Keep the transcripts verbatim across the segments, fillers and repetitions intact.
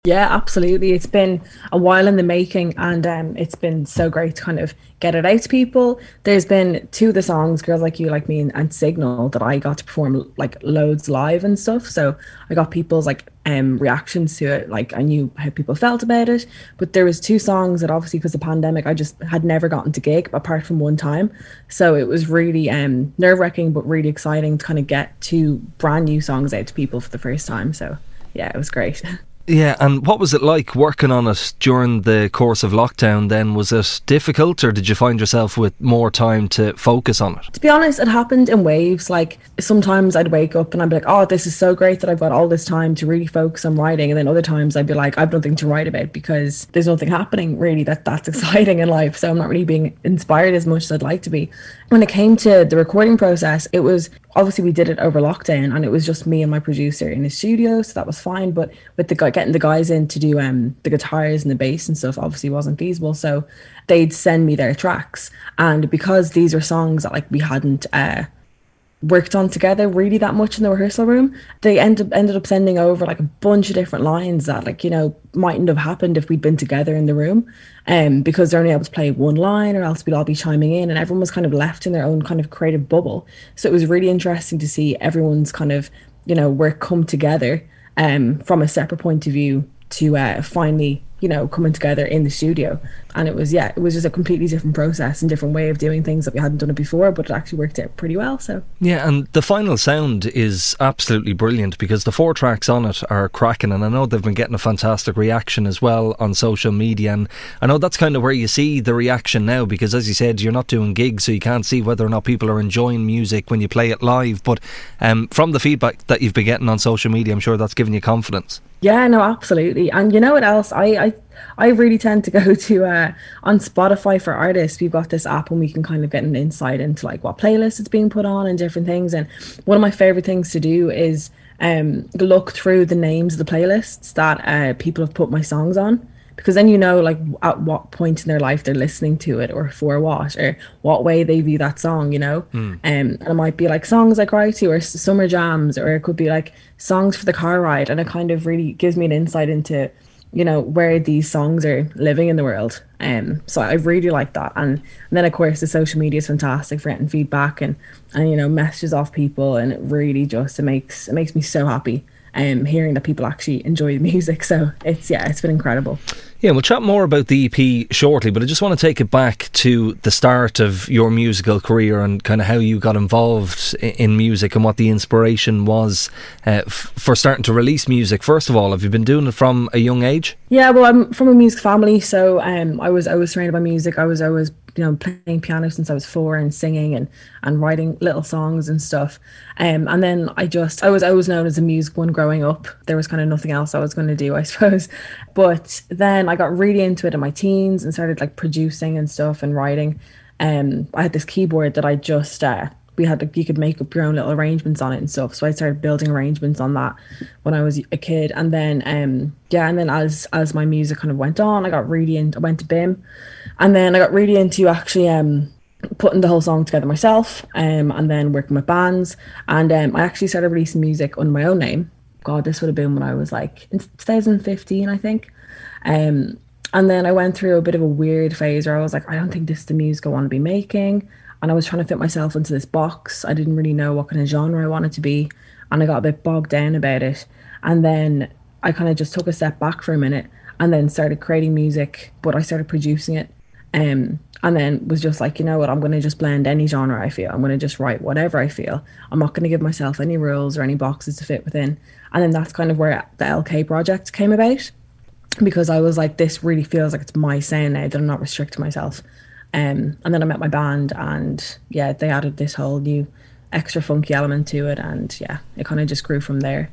Yeah, absolutely. It's been a while in the making, and um, it's been so great to kind of get it out to people. There's been two of the songs, Girls Like You, Like Me, and, and Signal, that I got to perform like loads live and stuff. So I got people's like um reactions to it. Like I knew how people felt about it. But there was two songs that obviously because of the pandemic, I just had never gotten to gig apart from one time. So it was really um nerve wracking, but really exciting to kind of get two brand new songs out to people for the first time. So yeah, it was great. Yeah, and what was it like working on it during the course of lockdown then? Was it difficult, or did you find yourself with more time to focus on it? To be honest, it happened in waves. Like sometimes I'd wake up and I'd be like, oh, this is so great that I've got all this time to really focus on writing. And then other times I'd be like, I've nothing to write about because there's nothing happening really that that's exciting in life. So I'm not really being inspired as much as I'd like to be. When it came to the recording process, it was obviously we did it over lockdown and it was just me and my producer in the studio, so that was fine. But with the guy getting the guys in to do um the guitars and the bass and stuff obviously wasn't feasible, so they'd send me their tracks. And because these were songs that like we hadn't uh worked on together really that much in the rehearsal room, they ended ended up sending over like a bunch of different lines that like, you know, mightn't have happened if we'd been together in the room, um because they're only able to play one line or else we'd all be chiming in, and everyone was kind of left in their own kind of creative bubble. So it was really interesting to see everyone's kind of, you know, work come together um from a separate point of view to uh finally, you know, coming together in the studio. And it was, yeah, it was just a completely different process and different way of doing things that we hadn't done it before, but it actually worked out pretty well. So yeah, and the final sound is absolutely brilliant because the four tracks on it are cracking, and I know they've been getting a fantastic reaction as well on social media. And I know that's kind of where you see the reaction now, because as you said, you're not doing gigs, so you can't see whether or not people are enjoying music when you play it live, but um, from the feedback that you've been getting on social media, I'm sure that's given you confidence. Yeah, no, absolutely. And you know what else? I I, I really tend to go to uh, on Spotify for artists. We've got this app and we can kind of get an insight into like what playlist it's being put on and different things. And one of my favorite things to do is um look through the names of the playlists that uh, people have put my songs on, because then you know like at what point in their life they're listening to it or for what or what way they view that song, you know. Mm. Um, and it might be like songs I cry to or summer jams, or it could be like songs for the car ride, and it kind of really gives me an insight into, you know, where these songs are living in the world. Um, so I really like that. And, and then of course the social media is fantastic for getting feedback and, and, you know, messages off people, and it really just, it makes, it makes me so happy um, hearing that people actually enjoy the music. So it's, yeah, it's been incredible. Yeah, we'll chat more about the E P shortly, but I just want to take it back to the start of your musical career and kind of how you got involved in music and what the inspiration was uh, f- for starting to release music. First of all, have you been doing it from a young age? Yeah, well, I'm from a music family, so um, I was always surrounded by music. I was always, you know, playing piano since I was four and singing and, and writing little songs and stuff. Um, and then I just, I was always known as a music one growing up. There was kind of nothing else I was going to do, I suppose. But then I got really into it in my teens and started like producing and stuff and writing. Um, I had this keyboard that I just, uh, we had, like, you could make up your own little arrangements on it and stuff. So I started building arrangements on that when I was a kid. And then, um, yeah, and then as as my music kind of went on, I got really into, I went to B I M, and then I got really into actually um putting the whole song together myself, um, and then working with bands. And um, I actually started releasing music under my own name. God, this would have been when I was like in twenty fifteen, I think. Um, and then I went through a bit of a weird phase where I was like, I don't think this is the music I want to be making. And I was trying to fit myself into this box. I didn't really know what kind of genre I wanted to be. And I got a bit bogged down about it. And then I kind of just took a step back for a minute and then started creating music, but I started producing it. Um, and then was just like, you know what, I'm going to just blend any genre I feel. I'm going to just write whatever I feel. I'm not going to give myself any rules or any boxes to fit within. And then that's kind of where the L K project came about, because I was like, this really feels like it's my sound now that I'm not restricting myself. Um, and then I met my band, and yeah, they added this whole new extra funky element to it, and yeah, it kind of just grew from there.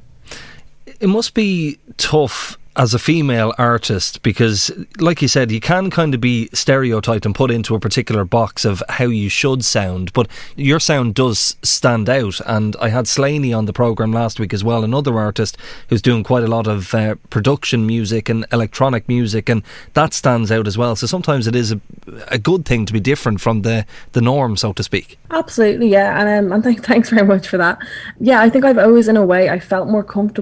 It must be tough as a female artist, because like you said, you can kind of be stereotyped and put into a particular box of how you should sound, but your sound does stand out. And I had Slaney on the programme last week as well, another artist who's doing quite a lot of uh, production music and electronic music, and that stands out as well. So sometimes it is a, a good thing to be different from the, the norm, so to speak. Absolutely, yeah. And, um, and th- thanks very much for that. Yeah, I think I've always, in a way, I felt more comfortable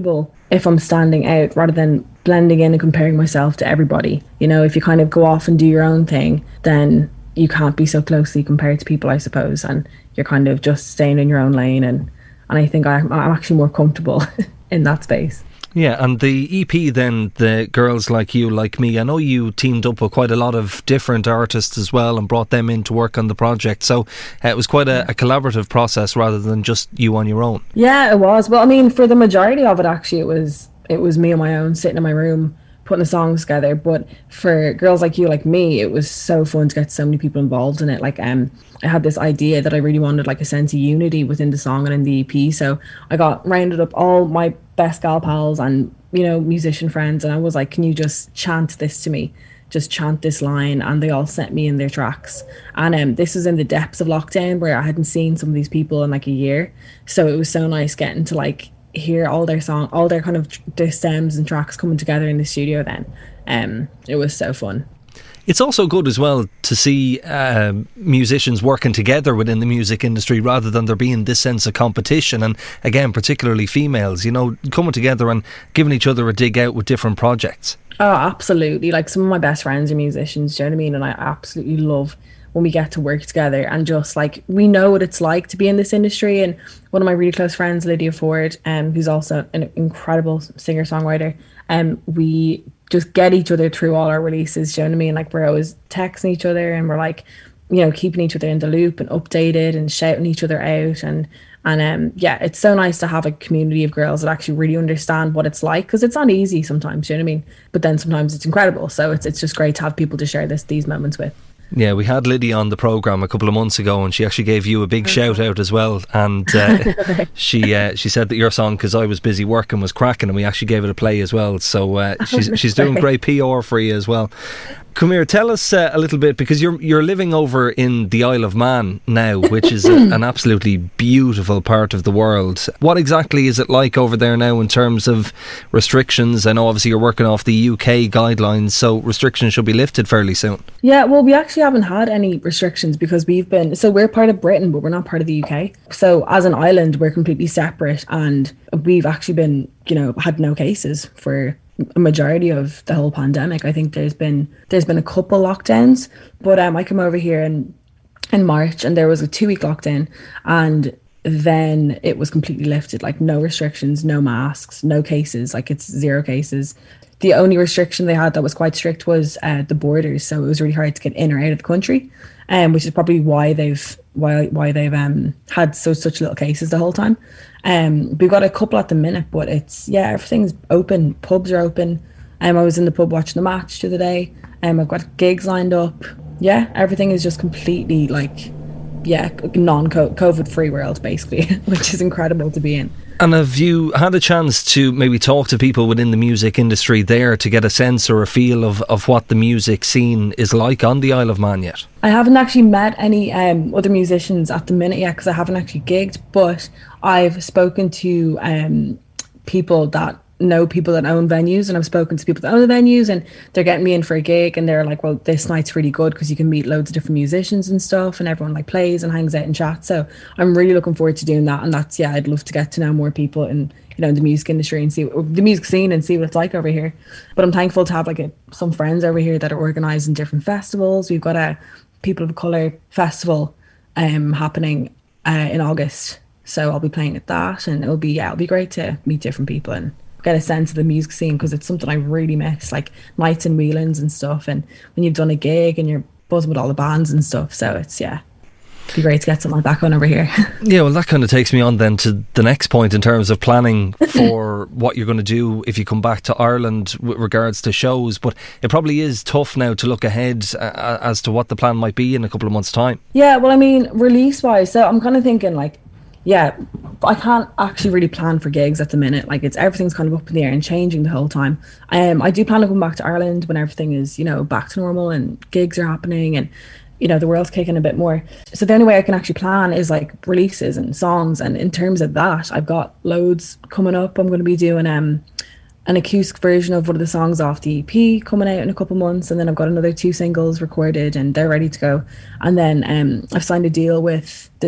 if I'm standing out rather than blending in and comparing myself to everybody. You know, if you kind of go off and do your own thing, then you can't be so closely compared to people, I suppose, and you're kind of just staying in your own lane. And, and I think I'm, I'm actually more comfortable in that space. Yeah, and the E P then, the Girls Like You, Like Me, I know you teamed up with quite a lot of different artists as well and brought them in to work on the project. So uh, it was quite a, a collaborative process rather than just you on your own. Yeah, it was. Well, I mean, for the majority of it, actually, it was it was me on my own, sitting in my room, putting the songs together. But for Girls Like You, Like Me, it was so fun to get so many people involved in it. Like, um, I had this idea that I really wanted like a sense of unity within the song and in the E P. So I got rounded up all my best gal pals and, you know, musician friends, and I was like, can you just chant this to me? Just chant this line. And they all sent me in their tracks. And um, this was in the depths of lockdown where I hadn't seen some of these people in like a year. So it was so nice getting to like hear all their song, all their kind of their stems and tracks coming together in the studio then. Um, it was so fun. It's also good as well to see uh, musicians working together within the music industry rather than there being this sense of competition, and again particularly females, you know, coming together and giving each other a dig out with different projects. Oh, absolutely. Like, some of my best friends are musicians, do you know what I mean? And I absolutely love when we get to work together and just like, we know what it's like to be in this industry. And one of my really close friends, Lydia Ford, um, who's also an incredible singer-songwriter, um, we just get each other through all our releases, do you know what I mean? Like, we're always texting each other and we're like, you know, keeping each other in the loop and updated and shouting each other out. And and um yeah, it's so nice to have a community of girls that actually really understand what it's like, because it's not easy sometimes, do you know what I mean? But then sometimes it's incredible. So it's it's just great to have people to share this these moments with. Yeah, we had Lydia on the programme a couple of months ago and she actually gave you a big shout out as well, and uh, she uh, she said that your song, Because I Was Busy Working, was cracking, and we actually gave it a play as well. So uh, she's she's doing great P R for you as well. Come here, tell us uh, a little bit, because you're you're living over in the Isle of Man now, which is a, an absolutely beautiful part of the world. What exactly is it like over there now in terms of restrictions? I know obviously you're working off the U K guidelines, so restrictions should be lifted fairly soon. Yeah, well, we actually haven't had any restrictions because we've been, so we're part of Britain, but we're not part of the U K. So as an island, we're completely separate, and we've actually been, you know, had no cases for a majority of the whole pandemic. I think there's been there's been a couple lockdowns, but um, I come over here in in March and there was a two week lockdown, and then it was completely lifted. Like, no restrictions, no masks, no cases. Like, it's zero cases. The only restriction they had that was quite strict was uh, the borders, so it was really hard to get in or out of the country, um, which is probably why they've why why they've um had so such little cases the whole time. Um, we've got a couple at the minute, but it's, yeah, everything's open. Pubs are open. Um, I was in the pub watching the match the other day. Um, I've got gigs lined up. Yeah, everything is just completely like, yeah, non-COVID free world basically, which is incredible to be in. And have you had a chance to maybe talk to people within the music industry there to get a sense or a feel of, of what the music scene is like on the Isle of Man yet? I haven't actually met any um, other musicians at the minute yet, because I haven't actually gigged, but I've spoken to um, people that know people that own venues, and I've spoken to people that own the venues, and they're getting me in for a gig, and they're like, well, this night's really good because you can meet loads of different musicians and stuff, and everyone like plays and hangs out and chats. So I'm really looking forward to doing that. And that's, yeah, I'd love to get to know more people in, you know, in the music industry and see the music scene and see what it's like over here. But I'm thankful to have like a, some friends over here that are organising different festivals. We've got a People of Colour festival um happening uh, in August, so I'll be playing at that, and it'll be yeah it'll be great to meet different people and get a sense of the music scene, because it's something I really miss, like nights and wheelings and stuff, and when you've done a gig and you're buzzing with all the bands and stuff. So it's, yeah, it'd be great to get something like that going over here. Yeah, well, that kind of takes me on then to the next point in terms of planning for what you're going to do if you come back to Ireland with regards to shows. But it probably is tough now to look ahead uh, as to what the plan might be in a couple of months' time. Yeah, well, I mean, release wise, so I'm kind of thinking like, yeah, I can't actually really plan for gigs at the minute. Like, it's, everything's kind of up in the air and changing the whole time. Um, I do plan on coming back to Ireland when everything is, you know, back to normal and gigs are happening and, you know, the world's kicking a bit more. So the only way I can actually plan is like releases and songs. And in terms of that, I've got loads coming up. I'm going to be doing um an acoustic version of one of the songs off the E P coming out in a couple months, and then I've got another two singles recorded and they're ready to go. And then um I've signed a deal with this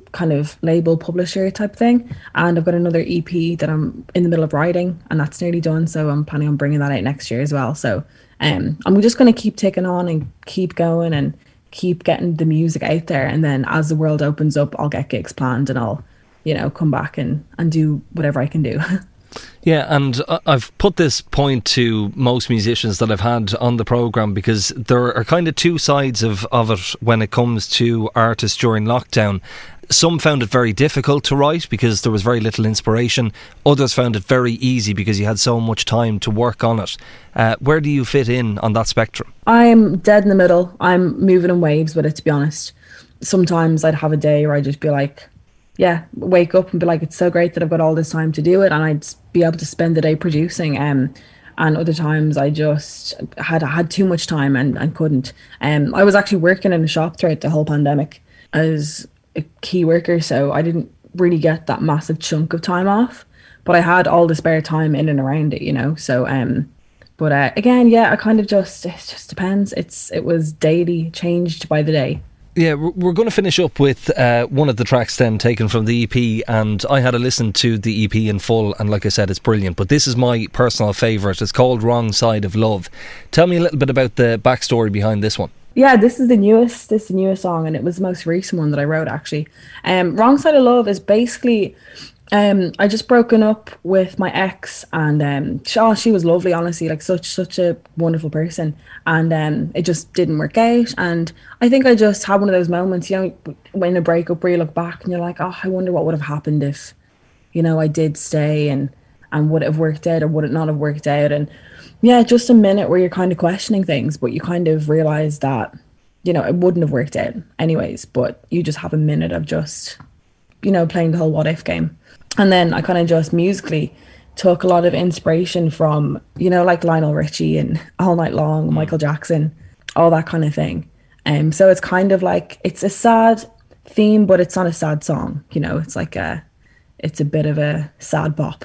kind of label publisher type thing, and I've got another E P that I'm in the middle of writing, and that's nearly done, so I'm planning on bringing that out next year as well. So um I'm just going to keep ticking on and keep going and keep getting the music out there, and then as the world opens up, I'll get gigs planned and I'll, you know, come back and and do whatever I can do. Yeah, and I've put this point to most musicians that I've had on the programme, because there are kind of two sides of, of it when it comes to artists during lockdown. Some found it very difficult to write because there was very little inspiration. Others found it very easy because you had so much time to work on it. Uh, where do you fit in on that spectrum? I'm dead in the middle. I'm moving in waves with it, to be honest. Sometimes I'd have a day where I'd just be like, yeah, wake up and be like, it's so great that I've got all this time to do it, and I'd be able to spend the day producing. Um, and other times I just had had too much time and, and couldn't. Um, I was actually working in a shop throughout the whole pandemic as a key worker, so I didn't really get that massive chunk of time off, but I had all the spare time in and around it, you know. So, um, but uh, again, yeah, I kind of just it just depends. It's it was daily, changed by the day. Yeah, we're going to finish up with uh, one of the tracks then taken from the E P, and I had a listen to the E P in full, and like I said, it's brilliant, but this is my personal favourite. It's called Wrong Side of Love. Tell me a little bit about the backstory behind this one. Yeah, this is the newest, this is the newest song, and it was the most recent one that I wrote, actually. Um, Wrong Side of Love is basically, um, I just broken up with my ex, and um, she, oh, she was lovely, honestly, like such such a wonderful person, and um, it just didn't work out. And I think I just had one of those moments, you know, when a breakup where you look back and you're like, oh, I wonder what would have happened if, you know, I did stay, and and would it have worked out or would it not have worked out? And yeah, just a minute where you're kind of questioning things, but you kind of realize that, you know, it wouldn't have worked out anyways, but you just have a minute of just, you know, playing the whole what if game. And then I kind of just musically took a lot of inspiration from, you know, like Lionel Richie and All Night Long, Michael Jackson, all that kind of thing. Um, so it's kind of like, it's a sad theme, but it's not a sad song. You know, it's like a, it's a bit of a sad bop.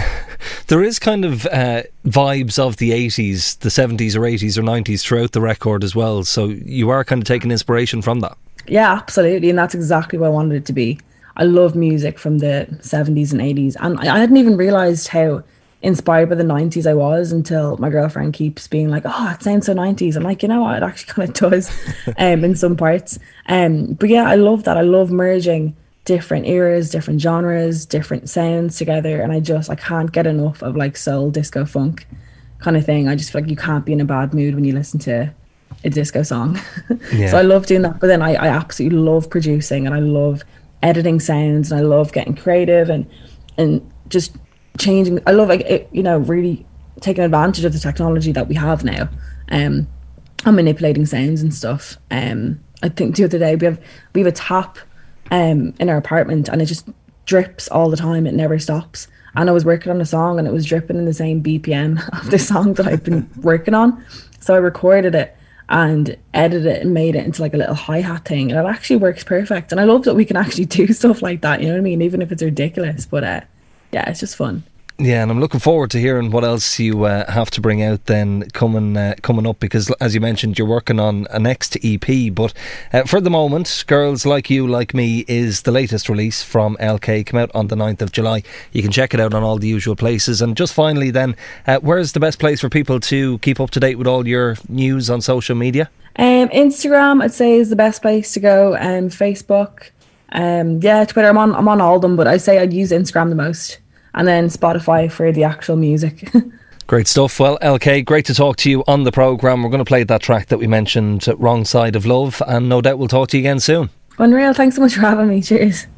There is kind of uh, vibes of the eighties, the seventies or eighties or nineties throughout the record as well. So you are kind of taking inspiration from that. Yeah, absolutely. And that's exactly what I wanted it to be. I love music from the seventies and eighties. And I hadn't even realised how inspired by the nineties I was until my girlfriend keeps being like, oh, it sounds so nineties. I'm like, you know what, it actually kind of does um, in some parts. Um, but yeah, I love that. I love merging different eras, different genres, different sounds together. And I just, I can't get enough of like soul, disco, funk kind of thing. I just feel like you can't be in a bad mood when you listen to a disco song. Yeah. So I love doing that. But then I, I absolutely love producing, and I love editing sounds, and I love getting creative and and just changing. I love, like, it, you know, really taking advantage of the technology that we have now, um and manipulating sounds and stuff. um I think the other day we have we have a tap um in our apartment, and it just drips all the time. It never stops. And I was working on a song, and it was dripping in the same B P M of the song that I've been working on. So I recorded it and edited it and made it into like a little hi-hat thing, and it actually works perfect. And I love that we can actually do stuff like that, you know what I mean, even if it's ridiculous. But uh yeah, it's just fun. Yeah, and I'm looking forward to hearing what else you uh, have to bring out then coming uh, coming up, because as you mentioned, you're working on a next E P. But uh, for the moment, Girls Like You Like Me is the latest release from L K. Came out on the ninth of July. You can check it out on all the usual places. And just finally then, uh, where's the best place for people to keep up to date with all your news on social media? Um, Instagram, I'd say, is the best place to go. Um, Facebook, um, yeah, Twitter. I'm on. I'm on all of them, but I'd say I'd use Instagram the most. And then Spotify for the actual music. Great stuff. Well, L K, great to talk to you on the programme. We're going to play that track that we mentioned, Wrong Side of Love, and no doubt we'll talk to you again soon. Unreal. Thanks so much for having me. Cheers.